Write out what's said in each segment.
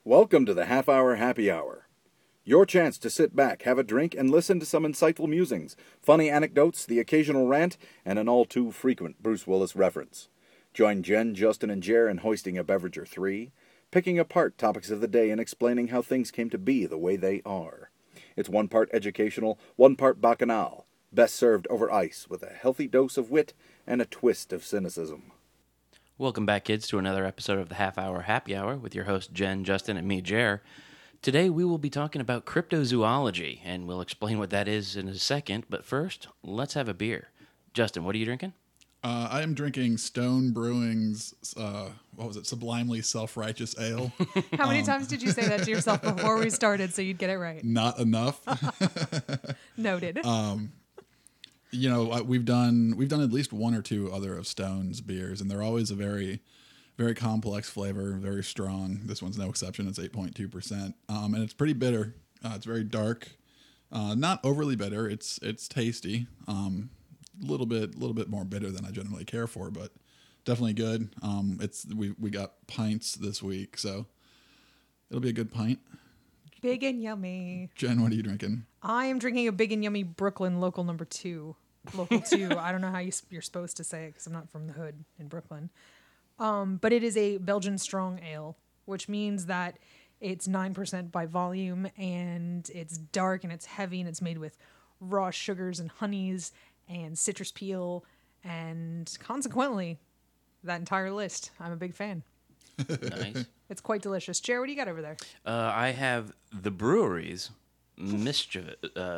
Welcome to the Half Hour Happy Hour. Your chance to sit back, have a drink, and listen to some insightful musings, funny anecdotes, the occasional rant, and an all-too-frequent Bruce Willis reference. Join Jen, Justin, and Jer in hoisting a beverage or three, picking apart topics of the day and explaining how things came to be the way they are. It's one part educational, one part bacchanal, best served over ice with a healthy dose of wit and a twist of cynicism. Welcome back, kids, to another episode of the Half Hour Happy Hour with your host, Jen, Justin, and me, Jer. Today, we will be talking about cryptozoology, and we'll explain what that is in a second. But first, let's have a beer. Justin, what are you drinking? I am drinking Stone Brewing's, Sublimely Self-Righteous Ale. How many times did you say that to yourself before we started so you'd get it right? Not enough. Noted. We've done at least one or two other of Stone's beers, and they're always a very, very complex flavor, very strong. This one's no exception. It's 8.2%, and it's pretty bitter. It's very dark, not overly bitter. It's tasty. A little bit more bitter than I generally care for, but definitely good. We got pints this week, so it'll be a good pint. Big and yummy. Jen, what are you drinking? I am drinking a Big and Yummy Brooklyn Local Number 2. Local 2. I don't know how you're supposed to say it because I'm not from the hood in Brooklyn. But it is a Belgian strong ale, which means that it's 9% by volume, and it's dark and it's heavy, and it's made with raw sugars and honeys and citrus peel, and consequently, that entire list, I'm a big fan. Nice. It's quite delicious. Jer, what do you got over there? I have the brewery's Mischief,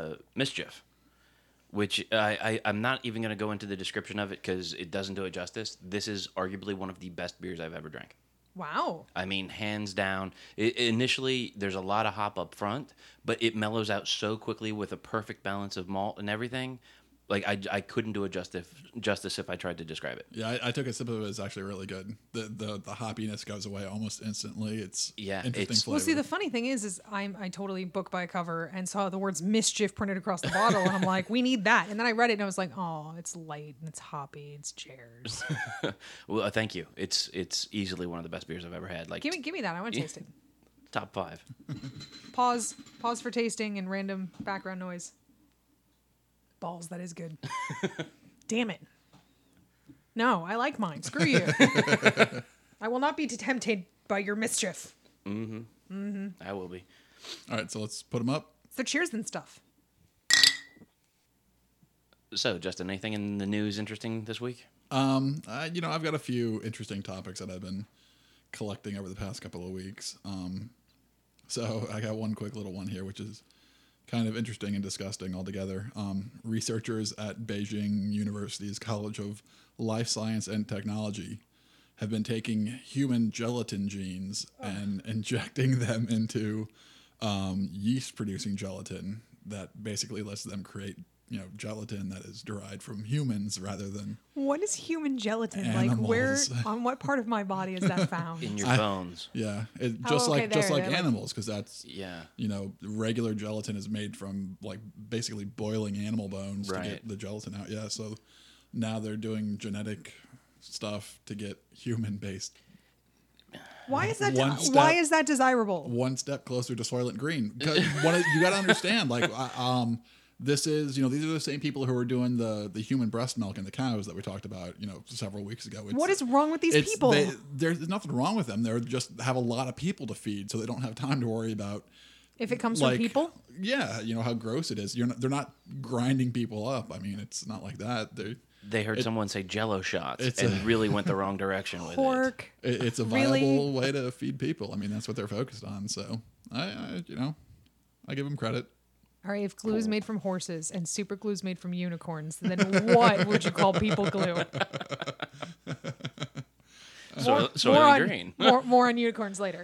which I'm not even going to go into the description of it because it doesn't do it justice. This is arguably one of the best beers I've ever drank. Wow. I mean, hands down. Initially, there's a lot of hop up front, but it mellows out so quickly with a perfect balance of malt and everything. Like, I couldn't do it justice if I tried to describe it. Yeah, I took a sip of it. It's actually really good. The hoppiness goes away almost instantly. It's interesting flavor. Well, see, the funny thing is I totally book by cover and saw the words mischief printed across the bottle, and I'm like, we need that. And then I read it, and I was like, oh, it's light, and it's hoppy, it's Jer's. Well, thank you. It's easily one of the best beers I've ever had. Like, Give me that. I want to taste it. Top 5. Pause for tasting and random background noise. Balls, that is good. Damn it. No, I like mine. Screw you. I will not be tempted by your mischief. I will be. All right, so let's put them up. So cheers and stuff. So, Justin, anything in the news interesting this week? I've got a few interesting topics that I've been collecting over the past couple of weeks. So I got one quick little one here, which is kind of interesting and disgusting altogether. Researchers at Beijing University's College of Life Science and Technology have been taking human gelatin genes and injecting them into yeast-producing gelatin that basically lets them create, gelatin that is derived from humans rather than What is human gelatin? animals. Like where, on what part of my body is that found? In your bones. Yeah, Just like animals, because that's Yeah. Regular gelatin is made from like basically boiling animal bones to Right. get the gelatin out. Yeah, so now they're doing genetic stuff to get human based. Why is that? One Why step- is that desirable? One step closer to Soylent Green. 'Cause you got to understand, this is, these are the same people who are doing the human breast milk and the cows that we talked about, several weeks ago. What is wrong with these people? There's nothing wrong with them. They're just have a lot of people to feed, so they don't have time to worry about. If it comes from people? Yeah, how gross it is. They're not grinding people up. I mean, it's not like that. They heard someone say Jello shots and really went the wrong direction with Pork. It's a viable way to feed people. I mean, that's what they're focused on. So I give them credit. All right, if glue is made from horses and super glue is made from unicorns, then what would you call people glue? Soylent Green. More on unicorns later.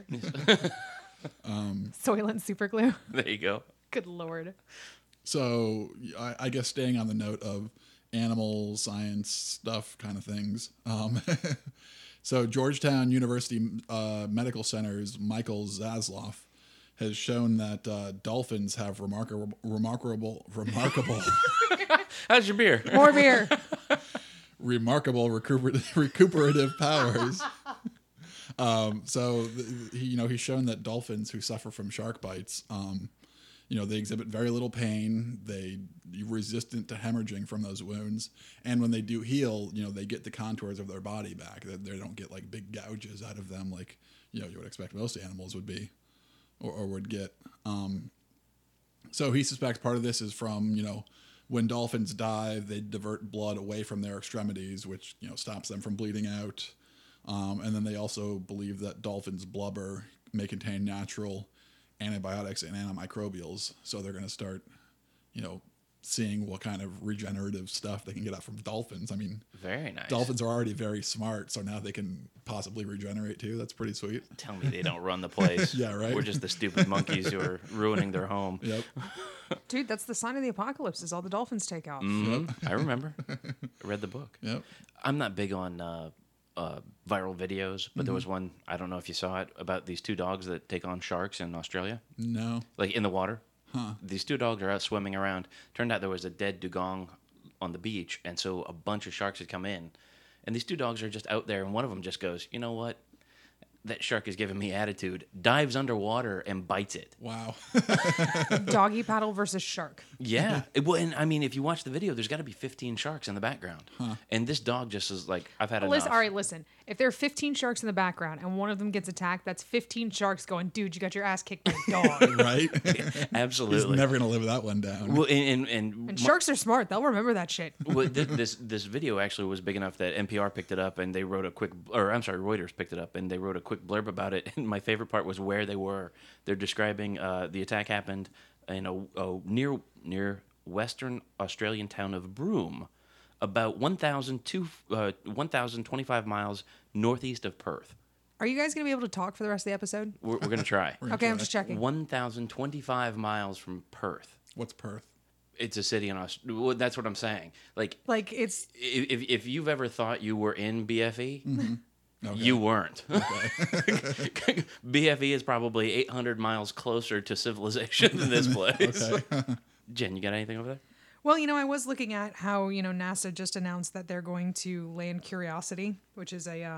Soylent super glue. There you go. Good Lord. So I guess staying on the note of animal science stuff kind of things. So Georgetown University Medical Center's Michael Zasloff has shown that dolphins have remarkable How's your beer? More beer. remarkable recuperative powers. He's shown that dolphins who suffer from shark bites, they exhibit very little pain. They're resistant to hemorrhaging from those wounds, and when they do heal, they get the contours of their body back. They don't get like big gouges out of them like you would expect most animals would be, or would get. So he suspects part of this is from when dolphins dive, they divert blood away from their extremities, which stops them from bleeding out. And then they also believe that dolphins' blubber may contain natural antibiotics and antimicrobials. So they're going to start, seeing what kind of regenerative stuff they can get out from dolphins. I mean, very nice. Dolphins are already very smart, so now they can possibly regenerate too. That's pretty sweet. Tell me they don't run the place. Yeah, right. We're just the stupid monkeys who are ruining their home. Yep. Dude, that's the sign of the apocalypse is all the dolphins take off. I remember. I read the book. Yep. I'm not big on viral videos, but there was one, I don't know if you saw it, about these two dogs that take on sharks in Australia. No. Like in the water. Huh. These two dogs are out swimming around. Turned out there was a dead dugong on the beach, and so a bunch of sharks had come in. And these two dogs are just out there, and one of them just goes, you know what? That shark is giving me attitude. Dives underwater and bites it. Wow. Doggy paddle versus shark. Yeah. And I mean, if you watch the video, there's got to be 15 sharks in the background. And this dog just is like, I've had enough. Listen, all right, listen. If there are 15 sharks in the background and one of them gets attacked, that's 15 sharks going, dude, you got your ass kicked by a dog. Right? Absolutely. He's never going to live that one down. Well, And sharks are smart. They'll remember that shit. well, this video actually was big enough that NPR picked it up and they wrote Reuters picked it up and they wrote a quick blurb about it. And my favorite part was where they were. They're describing the attack happened in a near western Australian town of Broome, about 1,025 miles northeast of Perth. Are you guys going to be able to talk for the rest of the episode? We're going to try. Okay, I'm just checking. 1,025 miles from Perth. What's Perth? It's a city in Australia. Well, that's what I'm saying. Like It's... if you've ever thought you were in BFE, Okay. you weren't. BFE is probably 800 miles closer to civilization than this place. Okay. Jen, you got anything over there? Well, I was looking at how, NASA just announced that they're going to land Curiosity, which is a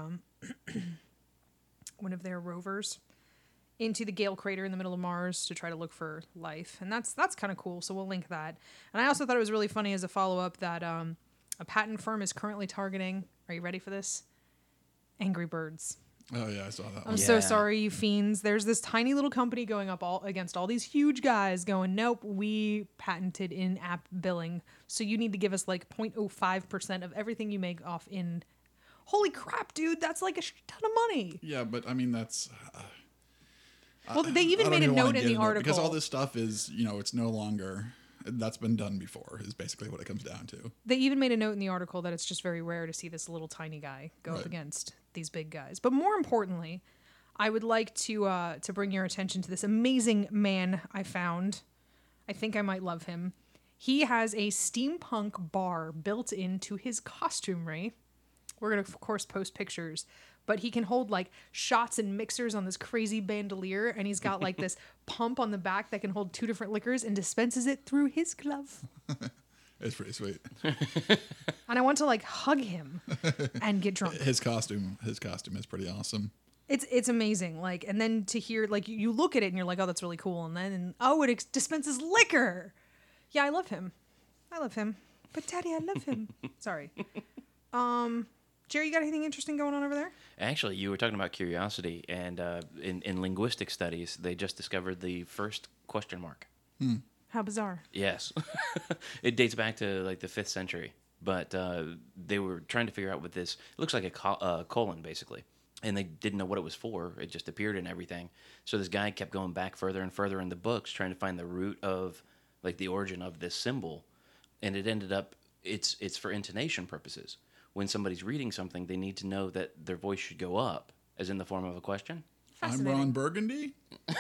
one of their rovers, into the Gale crater in the middle of Mars to try to look for life. And that's kind of cool, so we'll link that. And I also thought it was really funny as a follow-up that a patent firm is currently targeting, are you ready for this? Angry Birds. Oh, yeah, I saw that I'm one. so sorry, you fiends. There's this tiny little company going up against all these huge guys going, nope, we patented in-app billing. So you need to give us like 0.05% of everything you make off in. Holy crap, dude. That's like a ton of money. Yeah, but I mean, that's... Well, they even I don't made a even wanna note in get the into it, article. because all this stuff is, it's no longer... That's been done before, is basically what it comes down to. They even made a note in the article that it's just very rare to see this little tiny guy go up Right. against these big guys. But more importantly, I would like to bring your attention to this amazing man I found. I think I might love him. He has a steampunk bar built into his costumery. We're going to, of course, post pictures. But he can hold like shots and mixers on this crazy bandolier, and he's got like this pump on the back that can hold 2 different liquors and dispenses it through his glove. It's pretty sweet. And I want to like hug him and get drunk. His costume is pretty awesome. It's amazing. Like, and then to hear like you look at it and you're like, oh, that's really cool. And then it dispenses liquor. Yeah, I love him. But Daddy, I love him. Sorry. Jerry, you got anything interesting going on over there? Actually, you were talking about curiosity, and in linguistic studies, they just discovered the first question mark. How bizarre. Yes. It dates back to like the 5th century, but they were trying to figure out what this... It looks like a colon, basically. And they didn't know what it was for. It just appeared in everything. So this guy kept going back further and further in the books, trying to find the root of, like, the origin of this symbol. And it ended up... It's for intonation purposes. When somebody's reading something, they need to know that their voice should go up, as in the form of a question. I'm Ron Burgundy?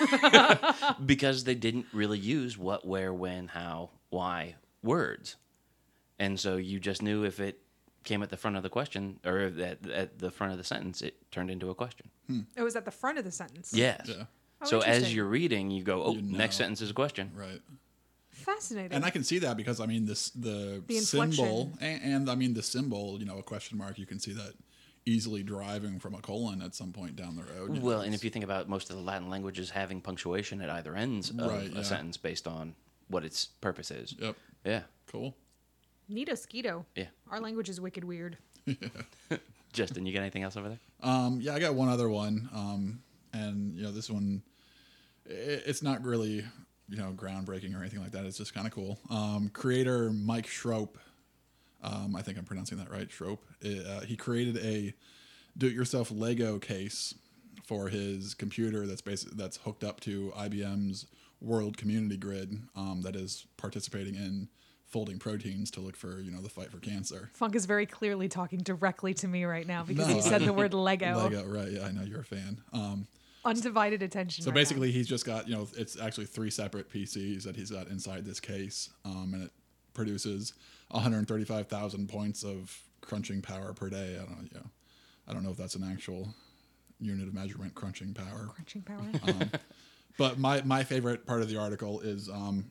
Because they didn't really use what, where, when, how, why words. And so you just knew if it came at the front of the question, or at the front of the sentence, it turned into a question. It was at the front of the sentence. Yes. Yeah. Oh, So as interesting. you're reading, you go, You know. next sentence is a question. Right. Fascinating. And I can see that because, the The symbol, inflection. and I mean the symbol, a question mark, you can see that easily driving from a colon at some point down the road. you Well, know, and if you think about most of the Latin languages having punctuation at either ends of Right, yeah. a sentence based on what its purpose is. Yep. Yeah. Cool. Neato skeeto. Yeah. Our language is wicked weird. Justin, you got anything else over there? Yeah, I got one other one. And this one, it's not really, groundbreaking or anything like that. It's just kind of cool. Creator Mike Schroep, I think I'm pronouncing that right, Schroep. He created a do-it-yourself Lego case for his computer that's hooked up to IBM's World Community Grid, that is participating in folding proteins to look for, the fight for cancer. Funk is very clearly talking directly to me right now because he said the word Lego. Lego, right? Yeah, I know you're a fan. Undivided attention. So right basically, he's just got, it's actually 3 separate PCs that he's got inside this case, and it produces 135,000 points of crunching power per day. I don't know if that's an actual unit of measurement, crunching power. now. Crunching power. But my favorite part of the article is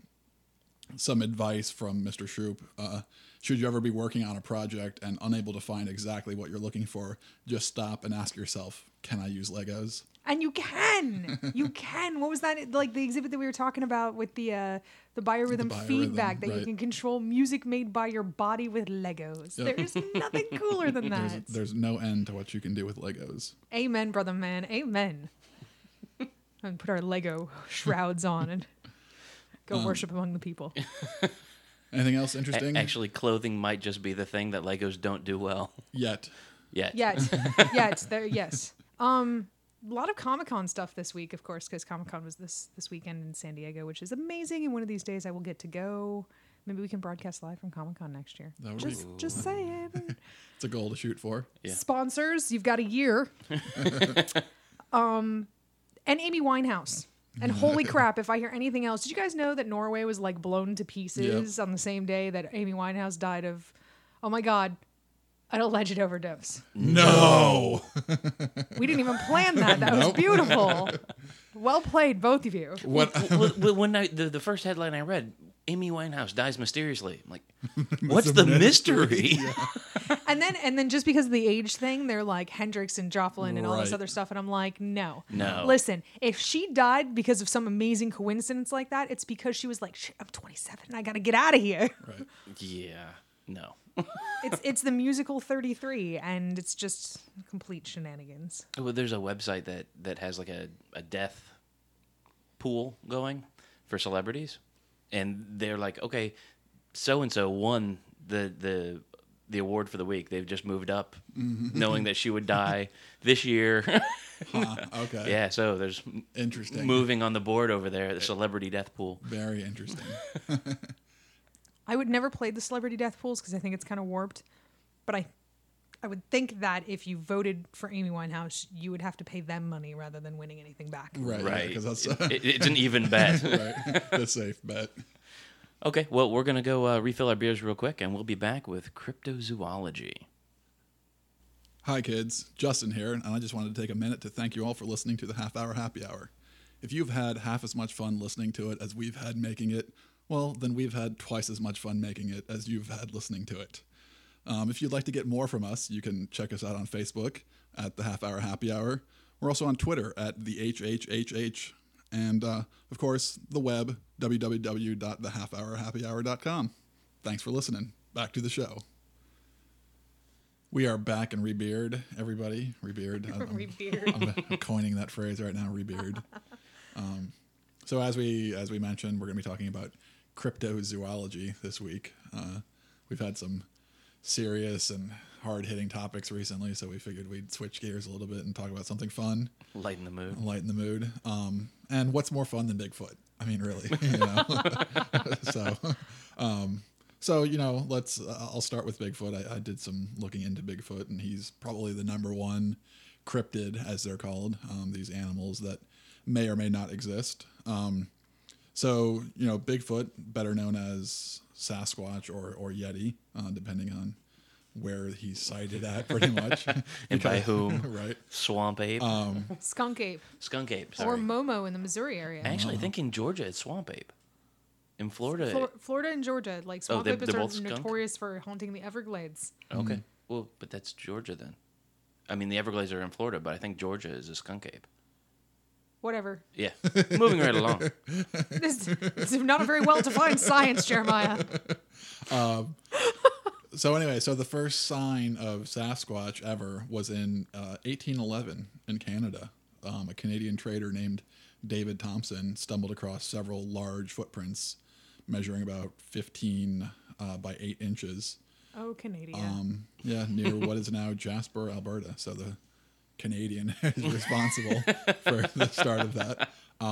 some advice from Mr. Shroop. Should you ever be working on a project and unable to find exactly what you're looking for, just stop and ask yourself, can I use Legos? And you can. You can. What was that? Like the exhibit that we were talking about with the biorhythm feedback that you right. can control music made by your body with Legos. Yep. There's nothing cooler than that. There's no end to what you can do with Legos. Amen, brother man. Amen. And put our Lego shrouds on and go worship among the people. Anything else interesting? Actually, clothing might just be the thing that Legos don't do well Yet. yet. Yes. Yes. A lot of Comic-Con stuff this week, of course, because Comic-Con was this weekend in San Diego, which is amazing. And one of these days I will get to go. Maybe we can broadcast live from Comic-Con next year. That would be Just saying. It's a goal to shoot for. Yeah. Sponsors, you've got a year. And Amy Winehouse. And holy crap, if I hear anything else, did you guys know that Norway was like blown to pieces on the same day that Amy Winehouse died of, oh my God, an alleged overdose? No. We didn't even plan that. That was beautiful. Well played, both of you. What? Well, when the first headline I read, Amy Winehouse dies mysteriously. I'm like, what's the mystery? And then just because of the age thing, they're like Hendrix and Joplin and all this Right. other stuff. And I'm like, no. No. Listen, if she died because of some amazing coincidence like that, it's because she was like, shit, I'm 27 and I got to get out of here. Right. Yeah. No. It's the musical 33 and it's just complete shenanigans. Well, there's a website that has like a death pool going for celebrities, and they're like, okay, so and so won the award for the week. They've just moved up, knowing that she would die this year. Huh, okay. Yeah, so there's Interesting. moving on the board over there, the celebrity death pool. Very interesting. I would never play the celebrity death pools because I think it's kind of warped. But I would think that if you voted for Amy Winehouse, you would have to pay them money rather than winning anything back. Right. Right. Because that's It's an even bet. right. The safe bet. Okay, well, we're going to go refill our beers real quick, and we'll be back with cryptozoology. Hi, kids. Justin here, and I just wanted to take a minute to thank you all for listening to the Half Hour Happy Hour. If you've had half as much fun listening to it as we've had making it, well, then we've had twice as much fun making it as you've had listening to it. If you'd like to get more from us, you can check us out on Facebook at the Half Hour Happy Hour. We're also on Twitter at the HHHH. And, of course, the web, www.thehalfhourhappyhour.com. Thanks for listening. Back to the show. We are back in Rebeard, everybody. Rebeard. Rebeard. I'm coining that phrase right now, Rebeard. So as we mentioned, we're going to be talking about cryptozoology this week. We've had some serious and hard-hitting topics recently, so we figured we'd switch gears a little bit and talk about something fun. Lighten the mood. Lighten the mood. And what's more fun than Bigfoot? I mean, really. So I'll start with Bigfoot. I did some looking into Bigfoot, and he's probably the number one cryptid, as they're called, these animals that may or may not exist. Bigfoot, better known as Sasquatch or Yeti, depending on where he's sighted at, pretty much. And by whom? Right. Swamp ape. Skunk ape. Skunk ape, Or sorry. Momo in the Missouri area. I actually think in Georgia it's swamp ape. In Florida... Florida and Georgia, like swamp they're apes both are skunk? notorious for haunting the Everglades. Okay. Well, but that's Georgia then. I mean, the Everglades are in Florida, but I think Georgia is a skunk ape. Whatever. Yeah. Moving right along. This is not a very well-defined science, Jeremiah. So anyway, so the first sign of Sasquatch ever was in 1811 in Canada. A Canadian trader named David Thompson stumbled across several large footprints measuring about 15 by 8 inches. Oh, Canadian. Yeah, near what is now Jasper, Alberta. So the Canadian is responsible for the start of that.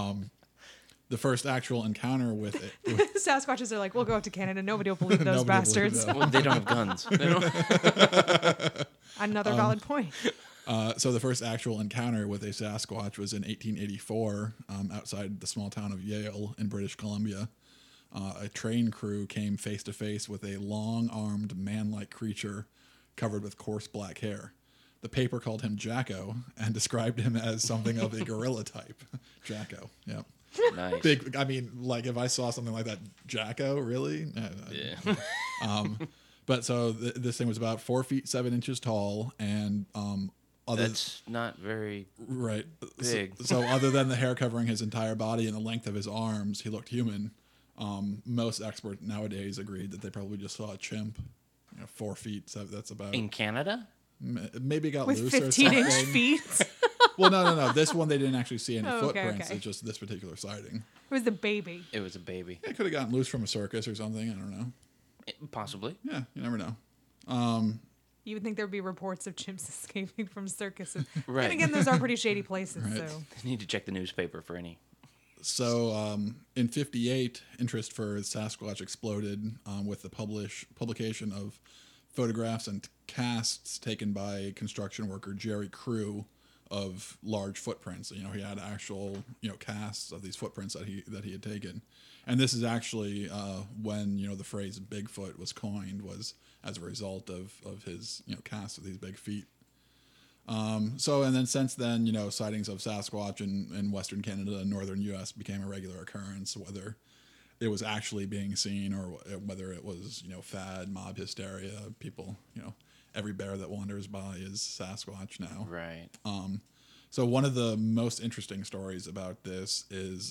The first actual encounter with it. Sasquatches are like, we'll go up to Canada. Nobody will believe those Nobody will believe bastards. them. Well, they don't have guns. They don't... Another valid point. So the first actual encounter with a Sasquatch was in 1884 outside the small town of Yale in British Columbia. A train crew came face to face with a long-armed man-like creature covered with coarse black hair. The paper called him Jacko and described him as something of a gorilla type. Jacko, yeah. Nice. Big. I mean, like if I saw something like that, Jacko, really? Yeah. But so this thing was about 4 feet 7 inches tall, and That's not very right big. So other than the hair covering his entire body and the length of his arms, he looked human. Most experts nowadays agreed that they probably just saw a chimp. 4 feet. So that's about in Canada. maybe got With loose or 15-inch something. feet. Well, no. This one they didn't actually see any Oh, okay, footprints. okay. It's just this particular sighting. It was the baby. It was a baby. It could have gotten loose from a circus or something. I don't know. Possibly. Yeah, you never know. You would think there would be reports of chimps escaping from circuses. Right. And again, those are pretty shady places. Right. So You need to check the newspaper for any. So in '58, interest for Sasquatch exploded with the publication of photographs and casts taken by construction worker Jerry Crew of large footprints. He had actual casts of these footprints that he had taken, and this is actually when the phrase Bigfoot was coined, was as a result of his casts of these big feet. So, and then since then, sightings of Sasquatch in Western Canada and Northern U.S. became a regular occurrence, whether it was actually being seen or whether it was, fad, mob hysteria. People, every bear that wanders by is Sasquatch now. Right. So one of the most interesting stories about this is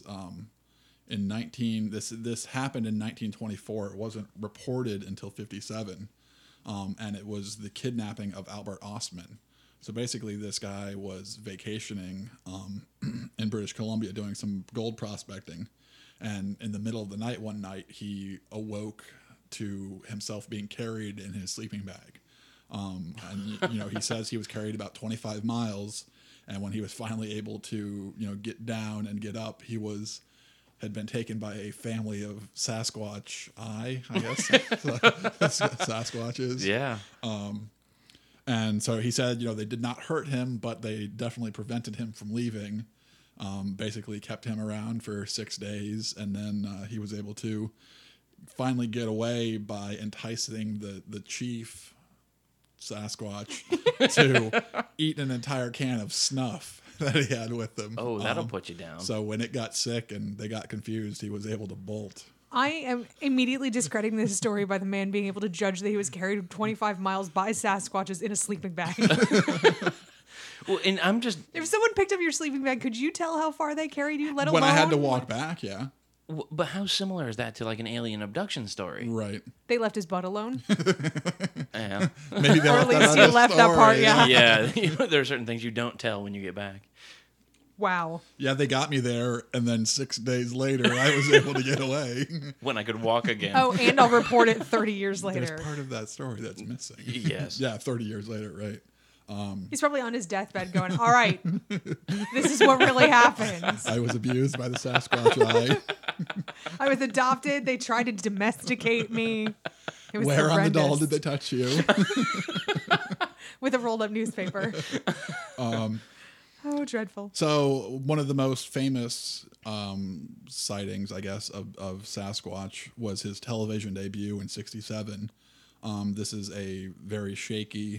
this happened in 1924. It wasn't reported until 57, and it was the kidnapping of Albert Ostman. So basically, this guy was vacationing in British Columbia doing some gold prospecting, and in the middle of the night one night, he awoke to himself being carried in his sleeping bag. And he says he was carried about 25 miles, and when he was finally able to get down and get up, he had been taken by a family of Sasquatch I guess Sasquatches. Yeah. And so he said, they did not hurt him, but they definitely prevented him from leaving. Basically kept him around for 6 days, and then he was able to finally get away by enticing the chief Sasquatch to eat an entire can of snuff that he had with him. Oh, that'll put you down. So when it got sick and they got confused, he was able to bolt. I am immediately discrediting this story by the man being able to judge that he was carried 25 miles by Sasquatches in a sleeping bag. Well, and I'm just. If someone picked up your sleeping bag, could you tell how far they carried you, let alone... When I had to walk back, yeah. But how similar is that to like an alien abduction story? Right. They left his butt alone? Yeah. Maybe they Or at left that least on you the left that part, story, yeah. Yeah. There are certain things you don't tell when you get back. Wow. Yeah, they got me there, and then 6 days later, I was able to get away. When I could walk again. Oh, and I'll report it 30 years later. There's part of that story that's missing. Yes. Yeah, 30 years later, right. He's probably on his deathbed going, all right, this is what really happens. I was abused by the Sasquatch I was adopted. They tried to domesticate me. It was Where on the doll horrendous. did they touch you? With a rolled up newspaper. Oh, dreadful. So one of the most famous sightings, I guess, of Sasquatch was his television debut in '67. This is a very shaky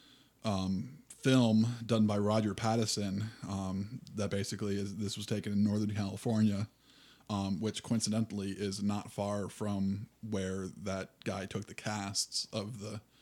film done by Roger Patterson that basically this was taken in Northern California, which coincidentally is not far from where that guy took the casts of the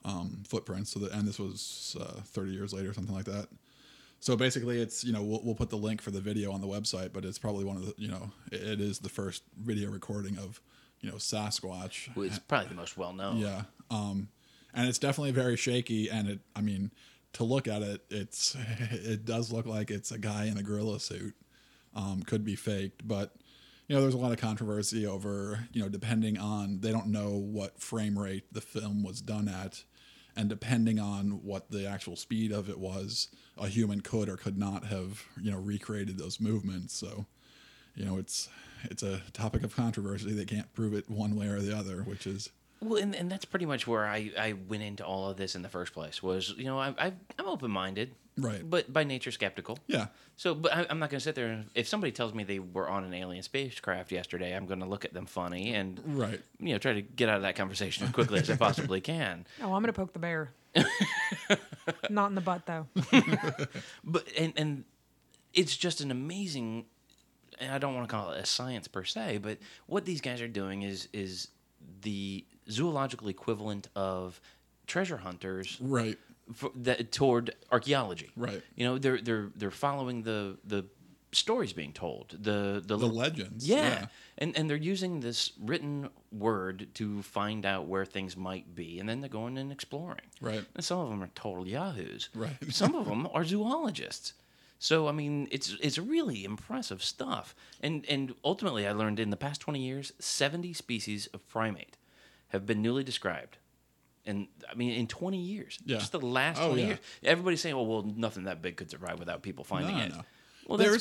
footprints. And this was 30 years later, something like that. So basically, it's we'll put the link for the video on the website, but it's probably one of the it is the first video recording of Sasquatch. Well, it's probably the most well known. Yeah, and it's definitely very shaky. And to look at it, it does look like it's a guy in a gorilla suit. Could be faked, but there's a lot of controversy over depending on, they don't know what frame rate the film was done at, and depending on what the actual speed of it was, a human could or could not have recreated those movements. So it's a topic of controversy. They can't prove it one way or the other, which is. Well, and that's pretty much where I went into all of this in the first place. Was I'm open-minded, right? But by nature skeptical. Yeah. So, but I'm not going to sit there and if somebody tells me they were on an alien spacecraft yesterday, I'm going to look at them funny and right. Try to get out of that conversation as quickly as I possibly can. Oh, I'm going to poke the bear. Not in the butt though. But and it's just an amazing. And I don't want to call it a science per se, but what these guys are doing is the zoological equivalent of treasure hunters, right? Toward archaeology, right? They're following the stories being told, the legends, yeah. And they're using this written word to find out where things might be, and then they're going and exploring, right? And some of them are total yahoos, right? Some of them are zoologists. So it's really impressive stuff, and ultimately I learned in the past 20 years, 70 species of primate have been newly described, and in 20 years, just the last 20 years, everybody's saying, well, nothing that big could survive without people finding it. No. Well, there's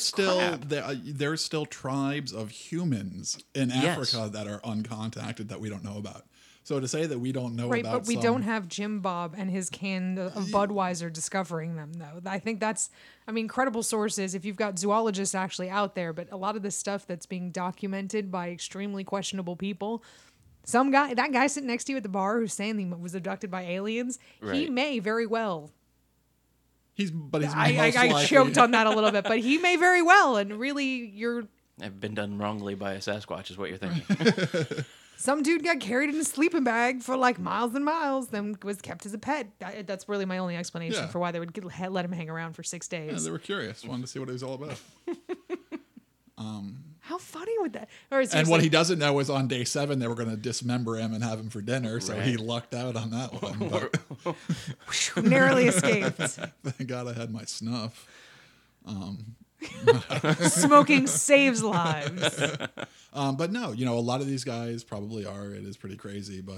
still tribes of humans in Africa that are uncontacted that we don't know about. So to say that we don't know about but we don't have Jim Bob and his can of Budweiser discovering them, though. I think that's, credible sources, if you've got zoologists actually out there, but a lot of this stuff that's being documented by extremely questionable people, that guy sitting next to you at the bar who's saying he was abducted by aliens, he may very well. I choked on that a little bit, but he may very well, and really I've been done wrongly by a Sasquatch is what you're thinking. Some dude got carried in a sleeping bag for miles and miles, then was kept as a pet. That's really my only explanation for why they would let him hang around for 6 days. Yeah, they were curious, wanted to see what it was all about. How funny would that? And what he doesn't know is on day 7 they were going to dismember him and have him for dinner, so he lucked out on that one. Narrowly escaped. Thank God I had my snuff. Smoking saves lives. But no, a lot of these guys probably are. It is pretty crazy, but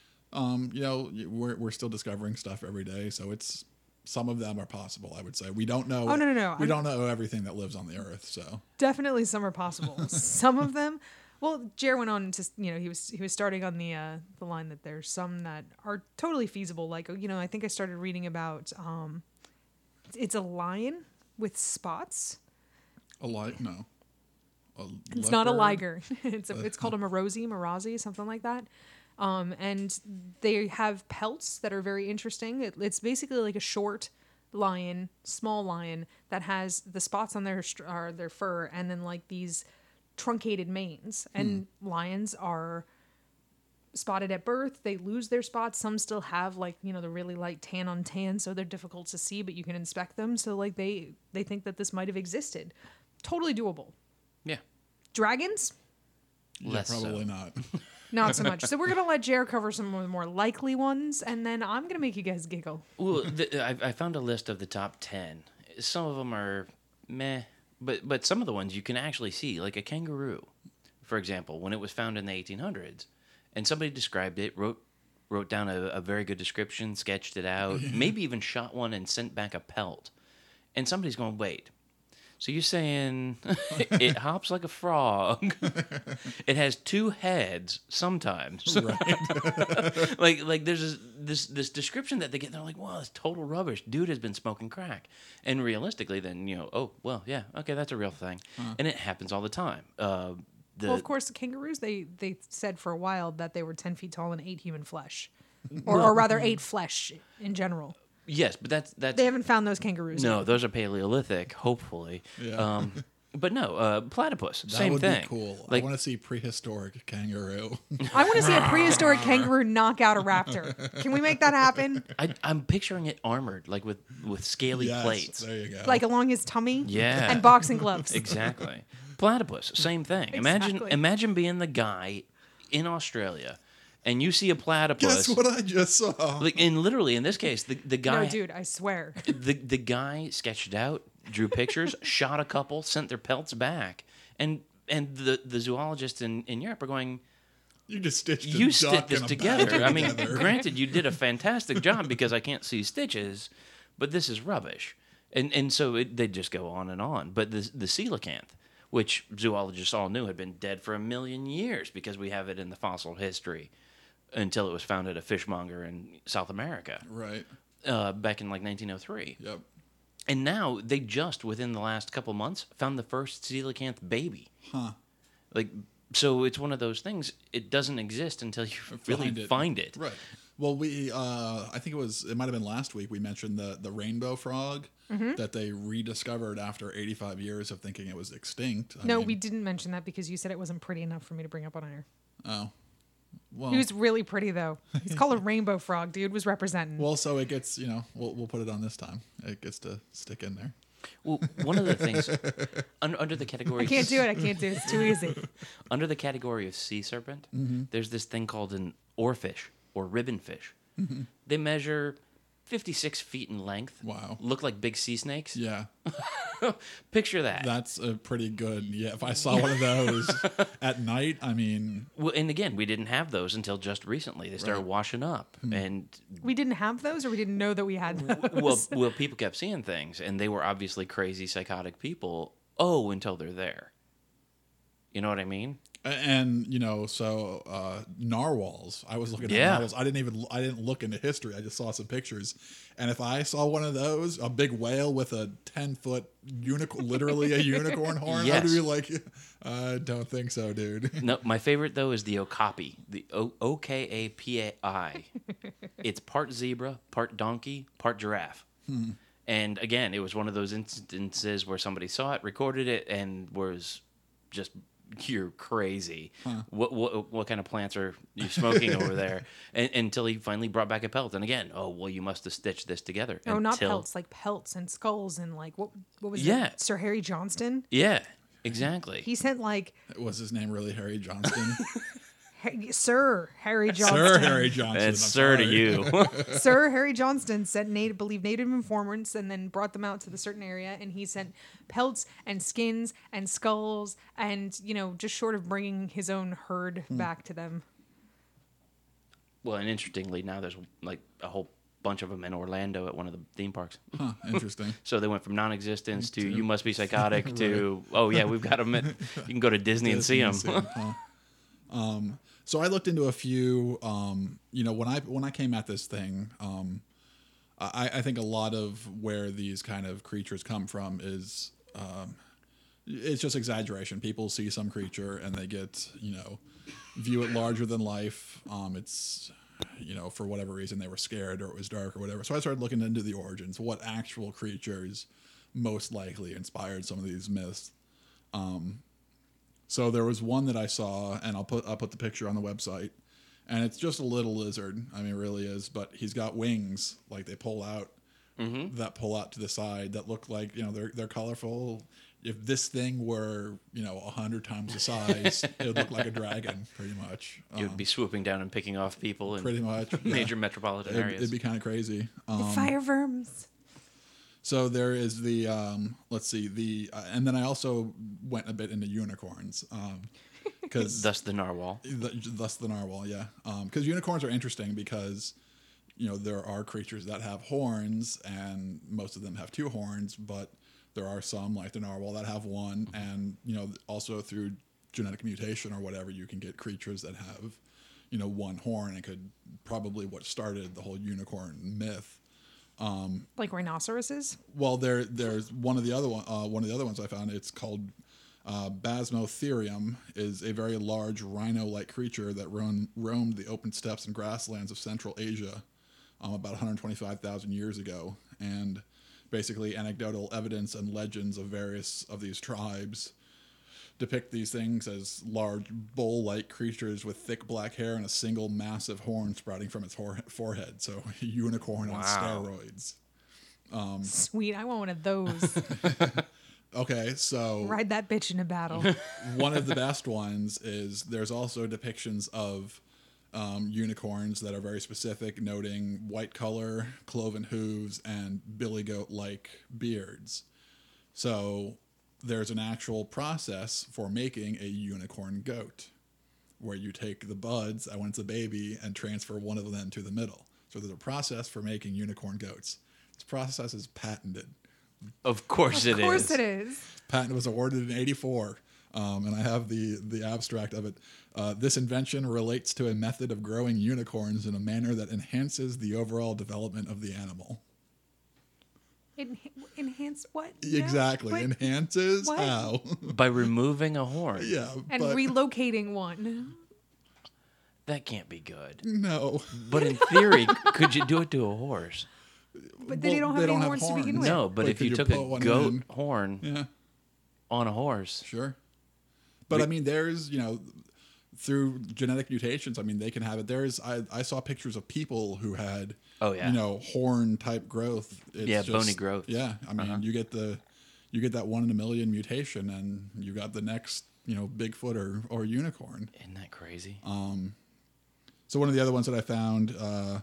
we're still discovering stuff every day, so some of them are possible. I would say we don't know. Oh no! We don't know everything that lives on the earth. So definitely some are possible. Some of them. Well, Jer went on to he was starting on the line that there's some that are totally feasible. I think I started reading about it's a lion with spots. A lion? No. It's not a liger. It's called a Marazi, something like that. And they have pelts that are very interesting. It's basically like a short lion, small lion that has the spots on their fur, and then these truncated manes. And lions are spotted at birth. They lose their spots. Some still have the really light tan on tan, so they're difficult to see, but you can inspect them. So they think that this might have existed. Totally doable. Yeah. Dragons? Probably not. Not so much. So we're going to let Jer cover some of the more likely ones, and then I'm going to make you guys giggle. Well, I found a list of the top 10. Some of them are meh, but some of the ones you can actually see, like a kangaroo, for example, when it was found in the 1800s, and somebody described it, wrote down a very good description, sketched it out, maybe even shot one and sent back a pelt. And somebody's going, wait. So you're saying it hops like a frog. It has 2 heads sometimes. Right. like there's this description that they get. They're like, wow, it's total rubbish. Dude has been smoking crack. And realistically, then oh well, yeah, okay, that's a real thing, and it happens all the time. Well, of course, the kangaroos. They said for a while that they were 10 feet tall and ate human flesh, or rather ate flesh in general. Yes, but that's they haven't found those kangaroos. No, yet. Those are Paleolithic. Hopefully, yeah. But no, platypus, That same would thing. be cool. Like, I want to see prehistoric kangaroo. I want to see a prehistoric kangaroo knock out a raptor. Can we make that happen? I'm picturing it armored, like with scaly Yes, plates. there you go. Like along his tummy? Yeah. And boxing gloves. Exactly. Platypus, same thing. Exactly. Imagine being the guy in Australia, and you see a platypus. Guess what I just saw? Like, and literally in this case, the guy, No, dude, I swear. the guy sketched it out, drew pictures, shot a couple, sent their pelts back, and the zoologists in Europe are going, You just stitched a you duck stitched this and a together. badger I mean, together. granted, you did a fantastic job because I can't see stitches, but this is rubbish. And so they just go on and on. But the coelacanth, which zoologists all knew had been dead for 1 million years because we have it in the fossil history until it was found at a fishmonger in South America Right. back in like 1903. Yep. And now they just, within the last couple months, found the first coelacanth baby. Huh. Like, so it's one of those things, it doesn't exist until you really find it. Right. Well, I think it might have been last week we mentioned the rainbow frog that they rediscovered after 85 years of thinking it was extinct. I No, mean, we didn't mention that because you said it wasn't pretty enough for me to bring up on air. Oh. Well, He was really pretty, though. He's called a rainbow frog. Dude was representing. well, so it gets, we'll put it on this time. It gets to stick in there. Well, one of the things, under the category... I can't do it. I can't do it. It's too easy. Under the category of sea serpent, Mm-hmm. there's this thing called an oarfish or ribbon fish. Mm-hmm. They measure 56 feet in length. Wow. Look like big sea snakes. Yeah. Picture that. That's a pretty good. Yeah. If I saw one of those at night, I mean, Well, and again, we didn't have those until just recently. They started Right. washing up, and We didn't have those, or we didn't know that we had those. well, people kept seeing things, and they were obviously crazy, psychotic people. Oh, until they're there. You know what I mean? and narwhals. I was looking at Yeah. narwhals. I didn't look into history. I just saw some pictures. And if I saw one of those, a big whale with a 10-foot unicorn, literally a unicorn horn, Yes. I'd be like, I don't think so, dude. No, my favorite though is the okapi, the Okapi. It's part zebra, part donkey, part giraffe. And again, it was one of those instances where somebody saw it, recorded it, and was just, you're crazy. What kind of plants are you smoking over there? Until he finally brought back a pelt. And again, oh well, you must have stitched this together. No, not Until- pelts, like pelts and skulls and like what was Yeah. it? Sir Harry Johnston. Yeah, exactly. He sent like Was his name really Harry Johnston? Sir Harry Johnston. Sir Harry Johnston. It's I'm sir to sorry. you. Sir Harry Johnston sent native informants and then brought them out to the certain area, and he sent pelts and skins and skulls and just short of bringing his own herd back to them. Well, and interestingly, now there's like a whole bunch of them in Orlando at one of the theme parks. Huh, interesting. So they went from non-existence to you must be psychotic to oh yeah, we've got them. You can go to Disney and see them. Huh. So I looked into a few. When I came at this thing, I think a lot of where these kind of creatures come from is it's just exaggeration. People see some creature and they get view it larger than life. It's for whatever reason they were scared or it was dark or whatever. So I started looking into the origins, what actual creatures most likely inspired some of these myths. So there was one that I saw, and I'll put the picture on the website, and it's just a little lizard. I mean, it really is, but he's got wings like they pull out, that pull out to the side that look like they're colorful. If this thing were 100 times the size, it would look like a dragon, pretty much. You would be swooping down and picking off people in Pretty much, major metropolitan areas. It'd be kind of crazy. The fire verms. So there is the and then I also went a bit into unicorns, because Thus the narwhal. thus the narwhal, yeah. Because unicorns are interesting because there are creatures that have horns, and most of them have 2 horns, but there are some like the narwhal that have 1, and also through genetic mutation or whatever, you can get creatures that have 1 horn. It could probably what started the whole unicorn myth. Like rhinoceroses? Well, there's one of the other ones I found. It's called Basmotherium. Is a very large rhino-like creature that roamed the open steppes and grasslands of Central Asia about 125,000 years ago. And basically anecdotal evidence and legends of various of these tribes depict these things as large bull-like creatures with thick black hair and a single massive horn sprouting from its forehead. So a unicorn on steroids. Sweet, I want one of those. Okay, so Ride that bitch into battle. one of the best ones is there's also depictions of unicorns that are very specific, noting white color, cloven hooves, and billy goat-like beards. So there's an actual process for making a unicorn goat, where you take the buds when it's a baby and transfer one of them to the middle. So there's a process for making unicorn goats. This process is patented. Of course it is. Of course it is. Patent was awarded in '84, and I have the abstract of it. This invention relates to a method of growing unicorns in a manner that enhances the overall development of the animal. Enhance what? Exactly. What? Enhances What? how? By removing a horn. Yeah. And but relocating one. That can't be good. no. But in theory, could you do it to a horse? But then you don't have any horns to begin with. No, but Wait, if could you you took put a one goat in? horn Yeah. on a horse, Sure. But I mean, there's, through genetic mutations, I mean, they can have it. I saw pictures of people who had, Oh, yeah. horn type growth. It's Yeah, bony growth. Yeah. I mean, you get that 1 in a million mutation and you got the next, Bigfoot or unicorn. isn't that crazy? So one of the other ones that I found,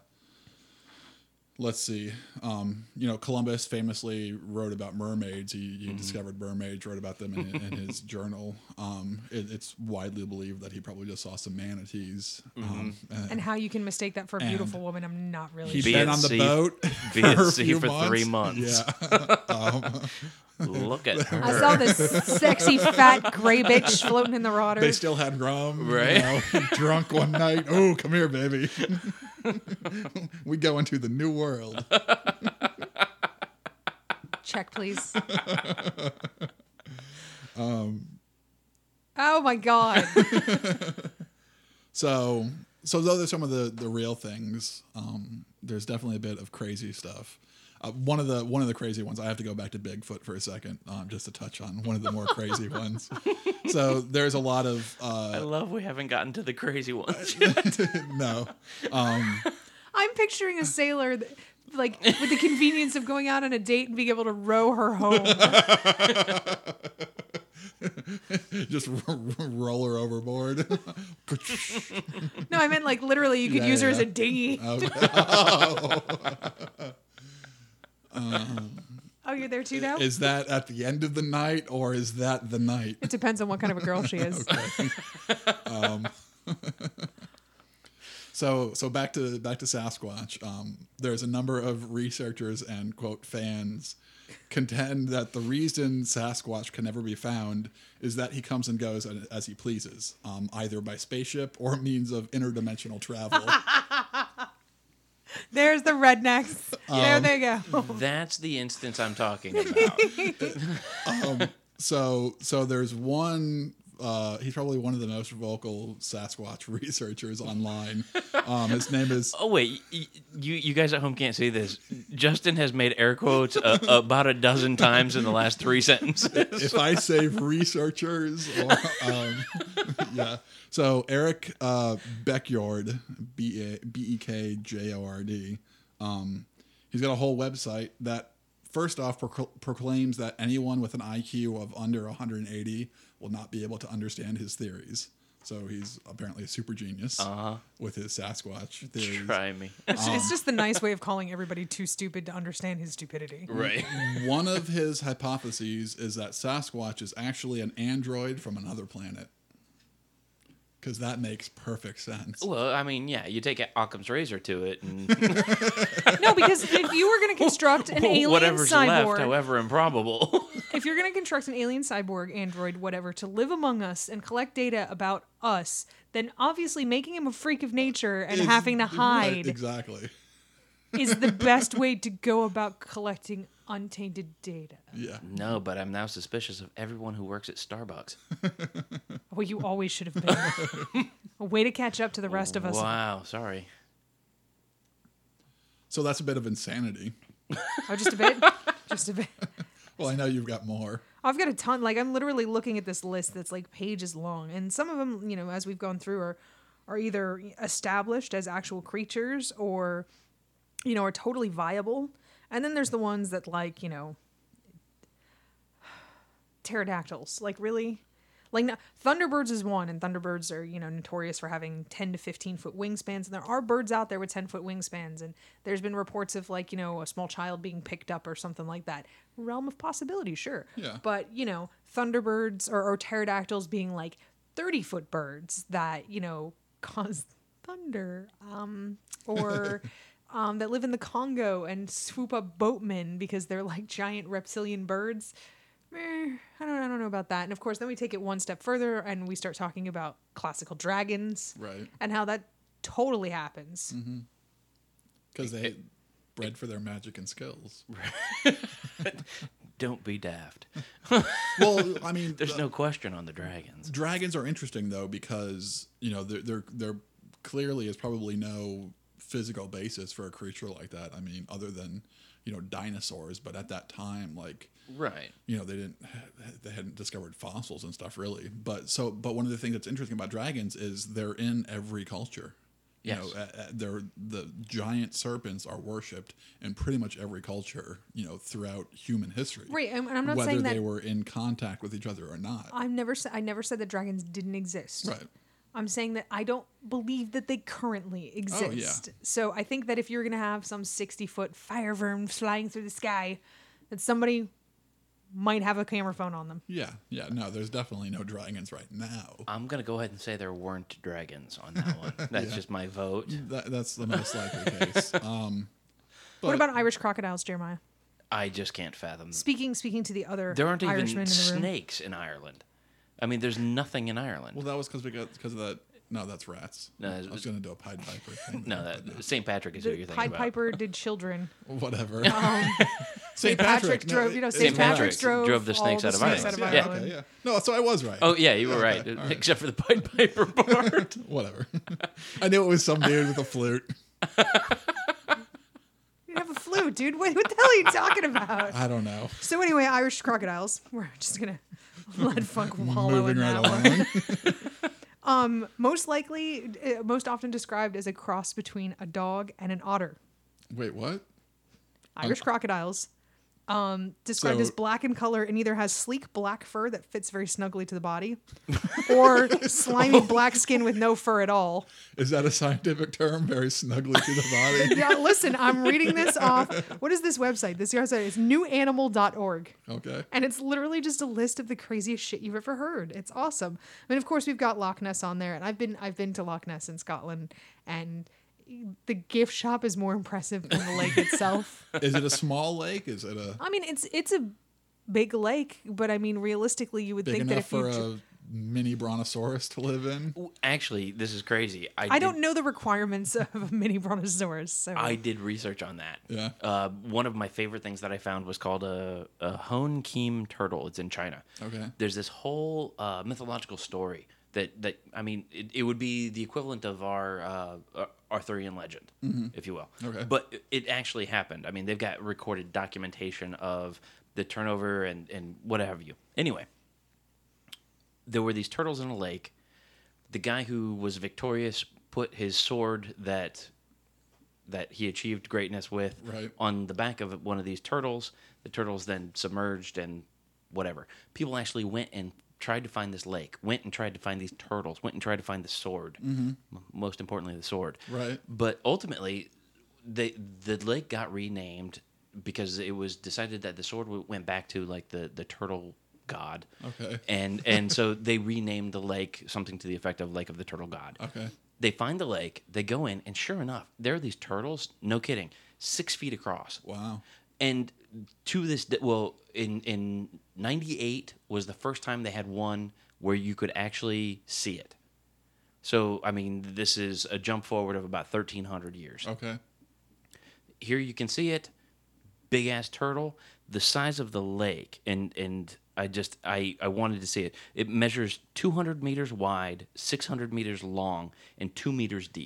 let's see, Columbus famously wrote about mermaids. He discovered mermaids, wrote about them in his journal. It's widely believed that he probably just saw some manatees. And how you can mistake that for a beautiful woman, I'm not really He'd sure. been on the boat Be at for a sea few for 3 months. months. Yeah. Look at her. I saw this sexy fat gray bitch floating in the water. They still had rum. Right. Drunk one night. Oh, come here, baby. We go into the new world. Check, please. Oh my God. So those are some of the real things. There's definitely a bit of crazy stuff. One of the crazy ones. I have to go back to Bigfoot for a second, just to touch on one of the more crazy ones. So there's a lot of. I love we haven't gotten to the crazy ones. No. I'm picturing a sailor with the convenience of going out on a date and being able to row her home. Just roll her overboard. No, I meant literally you could use her as a dinghy. Oh, you're there too now? Is that at the end of the night or is that the night? It depends on what kind of a girl she is. So back to Sasquatch. There's a number of researchers and quote fans contend that the reason Sasquatch can never be found is that he comes and goes as he pleases, either by spaceship or means of interdimensional travel. There's the rednecks. There they go. That's the instance I'm talking about. So there's one. He's probably one of the most vocal Sasquatch researchers online. His name is. Oh wait, you guys at home can't see this. Justin has made air quotes about a dozen times in the last 3 sentences. If I say researchers, or, yeah. So Eric Beckjord, Bekjord. He's got a whole website that, first off, proclaims that anyone with an IQ of under 180 will not be able to understand his theories. So he's apparently a super genius with his Sasquatch theories. Try me. It's just the nice way of calling everybody too stupid to understand his stupidity. Right. One of his hypotheses is that Sasquatch is actually an android from another planet. Because that makes perfect sense. Well, I mean, yeah, you take Occam's razor to it, and No, because if you were going to construct an alien whatever's cyborg, left, however improbable. if you're going to construct an alien cyborg, android, whatever, to live among us and collect data about us, then obviously making him a freak of nature and having to hide Right, exactly. is the best way to go about collecting untainted data. Yeah. No, but I'm now suspicious of everyone who works at Starbucks. Well, you always should have been. A way to catch up to the rest of us. Wow, sorry. So that's a bit of insanity. Oh, just a bit? Just a bit. Well, I know you've got more. I've got a ton. Like, I'm literally looking at this list that's like pages long, and some of them, as we've gone through, are either established as actual creatures or, are totally viable. And then there's the ones that pterodactyls. Like, really? Like, no, Thunderbirds is one, and Thunderbirds are, notorious for having 10 to 15 foot wingspans. And there are birds out there with 10-foot wingspans. And there's been reports of, like, a small child being picked up or something like that. Realm of possibility, sure. Yeah. But, Thunderbirds or pterodactyls being, like, 30-foot birds that, cause thunder. Or that live in the Congo and swoop up boatmen because they're, like, giant reptilian birds. I don't know about that. And of course, then we take it one step further and we start talking about classical dragons, Right? and how that totally happens. Because they bred for their magic and skills. Don't be daft. Well, I mean, There's no question on the dragons. dragons are interesting though because there clearly is probably no physical basis for a creature like that. I mean, other than dinosaurs, but at that time, like. Right. They hadn't discovered fossils and stuff really. But one of the things that's interesting about dragons is they're in every culture. Yes. The giant serpents are worshipped in pretty much every culture, throughout human history. Right, and I'm not whether saying that they were in contact with each other or not. I never said that dragons didn't exist. Right. I'm saying that I don't believe that they currently exist. Oh, yeah. So I think that if you're going to have some 60-foot fire worm flying through the sky, that somebody might have a camera phone on them. Yeah. No, there's definitely no dragons right now. I'm going to go ahead and say there weren't dragons on that one. That's just my vote. That's the most likely case. What about Irish crocodiles, Jeremiah? I just can't fathom. Speaking to the other There aren't Irishmen even in the room. snakes in Ireland. I mean, there's nothing in Ireland. Well, that was because of that. No, that's rats. No, I was going to do a Pied Piper thing. no, there, but St. Patrick is who you're The thinking Pied about. Piper did children. Whatever. St. Patrick drove, St. St. Patrick Patrick drove drove the snakes all out of snakes Ireland. out of Yeah. Ireland. Okay, yeah. No, so I was right. Oh, yeah, you were right. Okay, all right. Except for the Pied Piper part. Whatever. I knew it was some dude with a flute. You have a flute, dude. What the hell are you talking about? I don't know. So anyway, Irish crocodiles. We're just gonna let Funk wallow Moving in right that one. along. Most likely, most often described as a cross between a dog and an otter. Wait, what? Irish crocodiles. Described So- as black in color and either has sleek black fur that fits very snugly to the body, or slimy black skin with no fur at all. Is that a scientific term? Very snugly to the body? Yeah, listen, I'm reading this off. What is this website? This website is newanimal.org. Okay. And it's literally just a list of the craziest shit you've ever heard. It's awesome. I mean, of course, we've got Loch Ness on there, and I've been to Loch Ness in Scotland, and the gift shop is more impressive than the lake itself. Is it a small lake? Is it a I mean, it's a big lake, but I mean, realistically, you would big think that enough if you for a mini brontosaurus to live in? Actually, this is crazy. I don't know the requirements of a mini brontosaurus, so I did research on that. Yeah. One of my favorite things that I found was called a Hon Keem turtle. It's in China. Okay. There's this whole mythological story that I mean, it would be the equivalent of our Arthurian legend, if you will. Okay. But it actually happened. I mean, they've got recorded documentation of the turnover and what have you. Anyway, there were these turtles in a lake. The guy who was victorious put his sword that he achieved greatness with Right. on the back of one of these turtles. The turtles then submerged and whatever. People actually went and tried to find this lake, went and tried to find these turtles, went and tried to find the sword. Most importantly, the sword. Right. But ultimately, the lake got renamed because it was decided that the sword went back to like the turtle god. Okay. And so they renamed the lake something to the effect of Lake of the Turtle God. Okay. They find the lake, they go in, and sure enough, there are these turtles, no kidding, 6 feet across. Wow. And to this day, well, in 98 was the first time they had one where you could actually see it. So, I mean, this is a jump forward of about 1,300 years. Okay. Here you can see it, big-ass turtle, the size of the lake, and I wanted to see it. It measures 200 meters wide, 600 meters long, and 2 meters deep.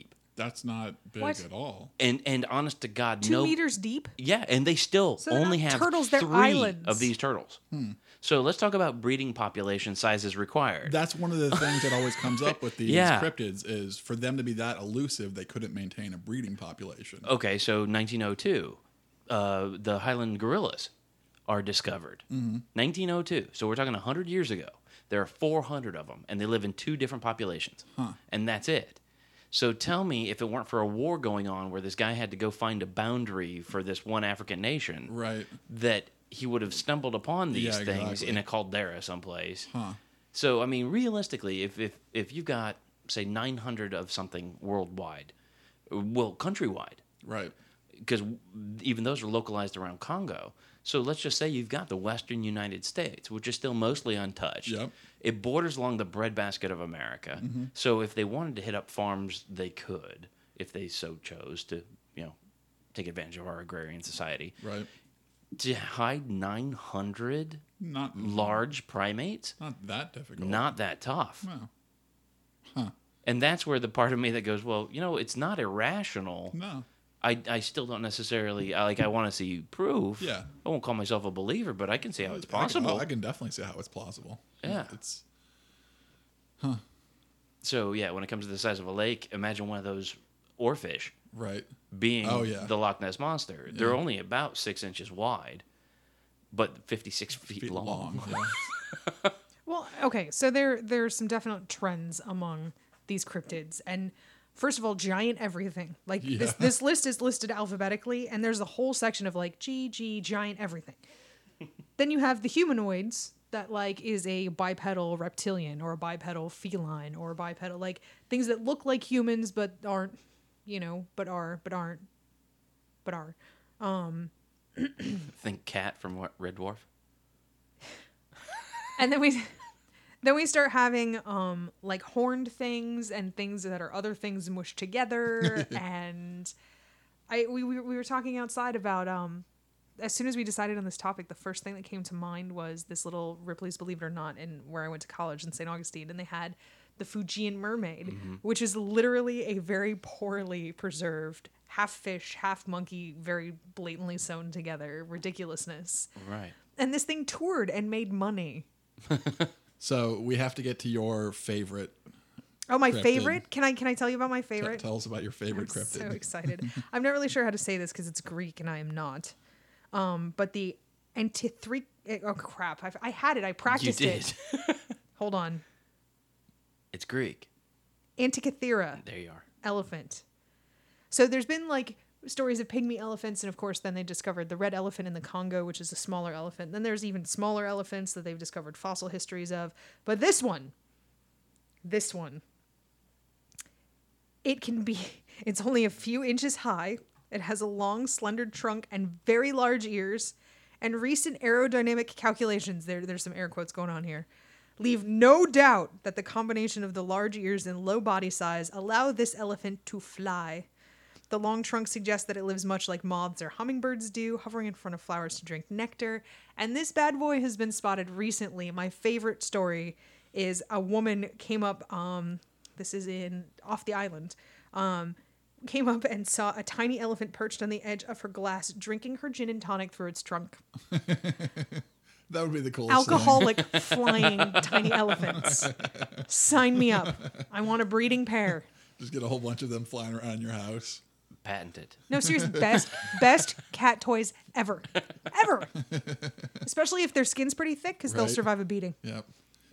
That's not big What? at all. And honest to God, 2 meters deep. Yeah, and they still So they're only not have turtles, they're 3 islands. of these turtles. So let's talk about breeding population sizes required. That's one of the things that always comes up with these Yeah. cryptids is for them to be that elusive, they couldn't maintain a breeding population. Okay, so 1902, the Highland gorillas are discovered. 1902. So we're talking 100 years ago. There are 400 of them, and they live in 2 different populations. And that's it. So tell me, if it weren't for a war going on where this guy had to go find a boundary for this one African nation, Right. that he would have stumbled upon these Yeah, things exactly. in a caldera someplace. Huh. So, I mean, realistically, if you've got, say, 900 of something worldwide, well, countrywide, Right. because even those are localized around Congo. So let's just say you've got the western United States, which is still mostly untouched. Yep. It borders along the breadbasket of America. So if they wanted to hit up farms, they could, if they so chose to, take advantage of our agrarian society. Right. To hide 900 Not large primates, not that difficult. not that tough. No. Huh. And that's where the part of me that goes, well, it's not irrational. No. I still don't necessarily I want to see proof. Yeah. I won't call myself a believer, but I can see how it's possible. I can definitely see how it's plausible. Yeah. It's So yeah, when it comes to the size of a lake, imagine one of those oarfish right. being Oh, yeah. the Loch Ness monster. They're Yeah. only about 6 inches wide, but 56 feet long. Yeah. Well, okay, so there's some definite trends among these cryptids, and first of all, giant everything. Like Yeah. this list is listed alphabetically, and there's a whole section of like GG giant everything. Then you have the humanoids that like is a bipedal reptilian or a bipedal feline or a bipedal like things that look like humans but aren't, but aren't. Think cat from Red Dwarf. And then we start having like horned things and things that are other things mushed together. And we were talking outside about as soon as we decided on this topic, the first thing that came to mind was this little Ripley's Believe It or Not, in where I went to college in St. Augustine, and they had the Fujian mermaid, which is literally a very poorly preserved half fish, half monkey, very blatantly sewn together ridiculousness. Right. And this thing toured and made money. So we have to get to your favorite. Oh, my Cryptid. favorite? Can I tell you about my favorite? Tell us about your favorite I'm cryptid. so excited. I'm not really sure how to say this because it's Greek and I am not. But the Antithri... Oh, crap. I had it. I practiced You did. it. Hold on. It's Greek. Antikythera There you are. elephant. So there's been like stories of pygmy elephants, and of course then they discovered the red elephant in the Congo, which is a smaller elephant. Then there's even smaller elephants that they've discovered fossil histories of. But this one, it's only a few inches high. It has a long, slender trunk and very large ears. And recent aerodynamic calculations, there's some air quotes going on here, leave no doubt that the combination of the large ears and low body size allow this elephant to fly. The long trunk suggests that it lives much like moths or hummingbirds do, hovering in front of flowers to drink nectar. And this bad boy has been spotted recently. My favorite story is a woman came up, this is off the island, came up and saw a tiny elephant perched on the edge of her glass, drinking her gin and tonic through its trunk. That would be the coolest Alcoholic flying tiny elephants. Sign me up. I want a breeding pair. thing. Just get a whole bunch of them flying around your house. Patented. No, seriously, best cat toys ever. Ever. Especially if their skin's pretty thick, because they'll Right. survive a beating. Yep.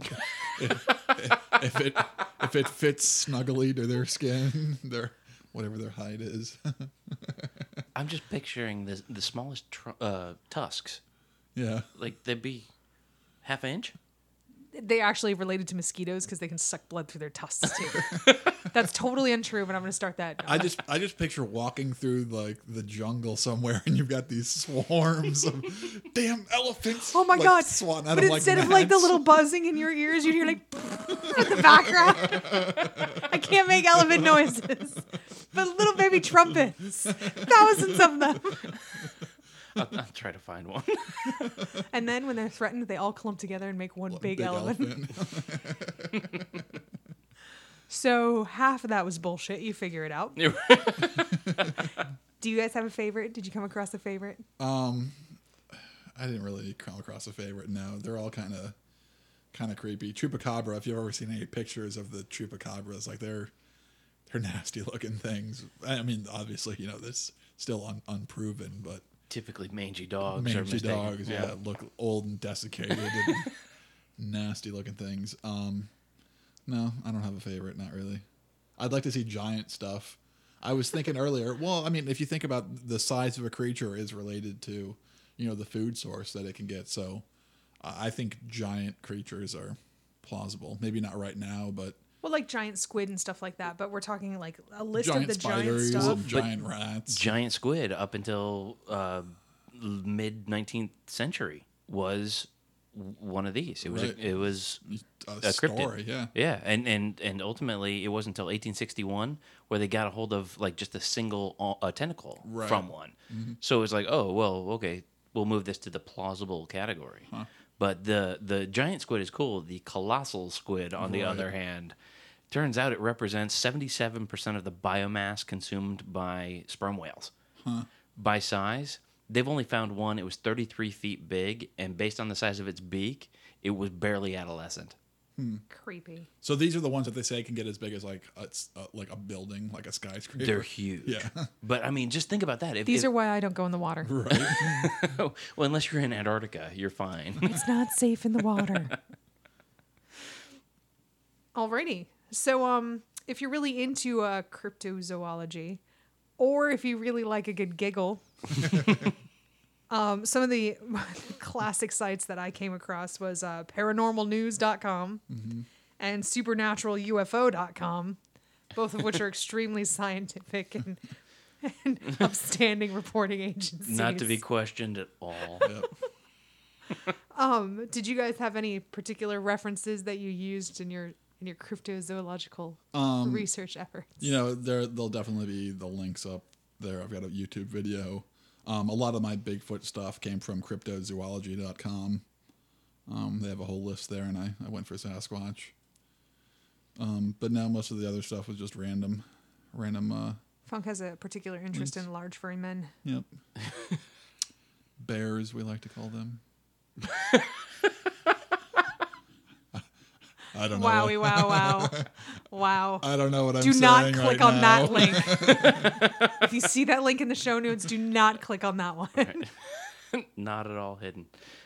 if it fits snugly to their skin, their whatever their hide is. I'm just picturing the smallest tusks. Yeah. Like they'd be half an inch. They actually related to mosquitoes because they can suck blood through their tusks too. That's totally untrue, but I'm going to start that. I just picture walking through like the jungle somewhere, and you've got these swarms of damn elephants. Oh my like, God! swatting at But them instead like of like the gnats. little buzzing in your ears, you'd hear like in the background. I can't make elephant noises, but little baby trumpets, thousands of them. I'll try to find one. And then when they're threatened, they all clump together and make one big elephant. So half of that was bullshit. You figure it out. Do you guys have a favorite? Did you come across a favorite? I didn't really come across a favorite. No, they're all kind of creepy. Chupacabra. If you've ever seen any pictures of the chupacabras, like they're nasty looking things. I mean, obviously, this still unproven, but Typically mangy dogs. are mangy mistaken. dogs, yeah, look old and desiccated and nasty looking things. No, I don't have a favorite. Not really. I'd like to see giant stuff. I was thinking earlier. Well, I mean, if you think about the size of a creature is related to, the food source that it can get. So, I think giant creatures are plausible. Maybe not right now, but Well, like giant squid and stuff like that. But we're talking like a list giant of the giant spiders stuff. and giant rats. Giant squid up until mid 19th century was one of these. It was Right. it was A a cryptid. story, yeah. Yeah, and ultimately it wasn't until 1861 where they got a hold of like just a single tentacle Right. from one. So it was like, oh well, okay, we'll move this to the plausible category. But the giant squid is cool. The colossal squid, on the Right. other hand, turns out it represents 77% of the biomass consumed by sperm whales. By size, they've only found one. It was 33 feet big, and based on the size of its beak, it was barely adolescent. Creepy. So these are the ones that they say can get as big as like a building, like a skyscraper. They're huge. Yeah. But I mean, just think about that. These are why I don't go in the water. well, unless you're in Antarctica, you're fine. It's not safe in the water. Alrighty. So, if you're really into cryptozoology, or if you really like a good giggle, some of the classic sites that I came across was paranormalnews.com and supernaturalufo.com, both of which are extremely scientific and upstanding reporting agencies. Not to be questioned at all. Yep. Did you guys have any particular references that you used in your cryptozoological research efforts? There'll definitely be the links up there. I've got a YouTube video. A lot of my Bigfoot stuff came from cryptozoology.com. They have a whole list there, and I went for Sasquatch. But now most of the other stuff was just random. Funk has a particular interest in large furry men. Yep. Bears, we like to call them. I don't know. Wowie, wow. Wow. I don't know what I'm Do saying not click right on now. that link. If you see that link in the show notes, do not click on that one. Not at all hidden.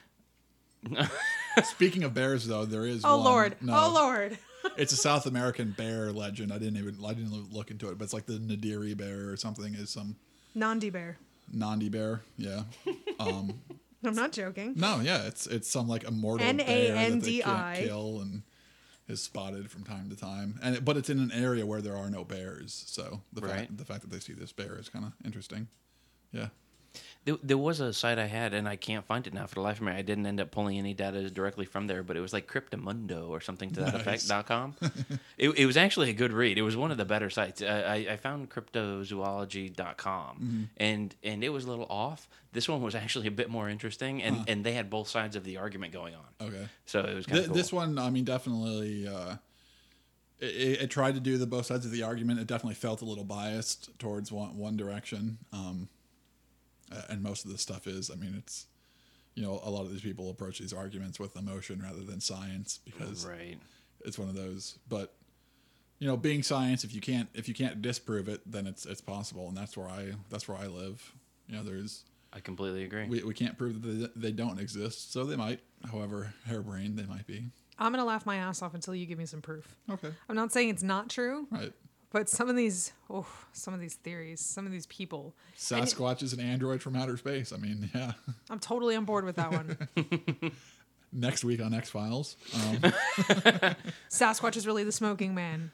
Speaking of bears, though, there is Oh, one. Lord. No, Oh, Lord. It's a South American bear legend. I didn't look into it, but it's like the Nadiri bear or something. Is some Nandi bear. Nandi bear? Yeah. I'm not joking. No, yeah, it's some like immortal bear that they can't Nandi. kill and is spotted from time to time. But it's in an area where there are no bears, so the fact that they see this bear is kind of interesting. Yeah. There was a site I had, and I can't find it now for the life of me. I didn't end up pulling any data directly from there, but it was like Cryptomundo or something to that Nice. effect.com. It was actually a good read. It was one of the better sites. I found cryptozoology.com, and it was a little off. This one was actually a bit more interesting, and they had both sides of the argument going on. Okay. So it was kind of cool. This one, I mean, definitely. It tried to do the both sides of the argument. It definitely felt a little biased towards one direction. And most of this stuff is, I mean, it's, a lot of these people approach these arguments with emotion rather than science because Right. it's one of those. But, being science, if you can't disprove it, then it's possible, and that's where I live. I completely agree. We can't prove that they don't exist, so they might. However harebrained they might be. I'm going to laugh my ass off until you give me some proof. Okay. I'm not saying it's not true, Right. but some of these theories, some of these people, Sasquatch is an android from outer space. I mean, yeah. I'm totally on board with that one. Next week on X-Files. Sasquatch is really the smoking man.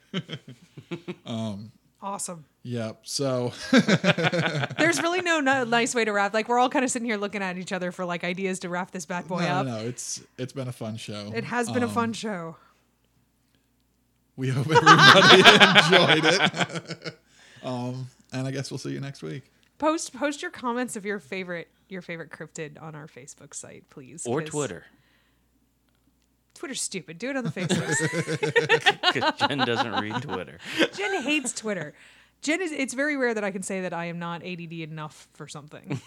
Awesome. Yep. So There's really no nice way to wrap. Like, we're all kind of sitting here looking at each other for like ideas to wrap this bad boy up. no, it's been a fun show. It has been a fun show. We hope everybody enjoyed it. And I guess we'll see you next week. Post your comments of your favorite cryptid on our Facebook site, please. Or 'cause Twitter. Twitter's stupid. Do it on the Facebooks. Because Jen doesn't read Twitter. Jen hates Twitter. It's very rare that I can say that I am not ADD enough for something.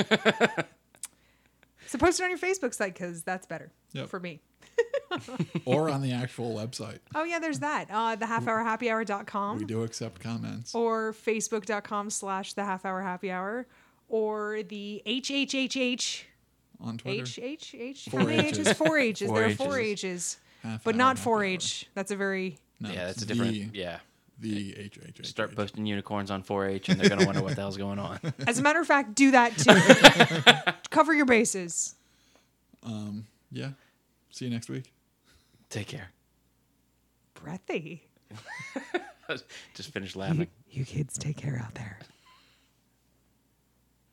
So post it on your Facebook site because that's better for me. Or on the actual website. Oh, yeah, there's that. thehalfhourhappyhour.com. We do accept comments. Or facebook.com/thehalfhourhappyhour. Or the HHHH. On Twitter. HHH? Four How many H's. H's? 4 H's. Four There are H's. 4 H's. Half But hour, not happy 4-H. That's a very... hour. No, Yeah, that's a the- different. Yeah. The HHH. Start posting unicorns on 4-H, and they're gonna wonder what the hell's going on. As a matter of fact, do that too. Cover your bases. Yeah. See you next week. Take care. Breathy. Just finished laughing. You kids take care out there.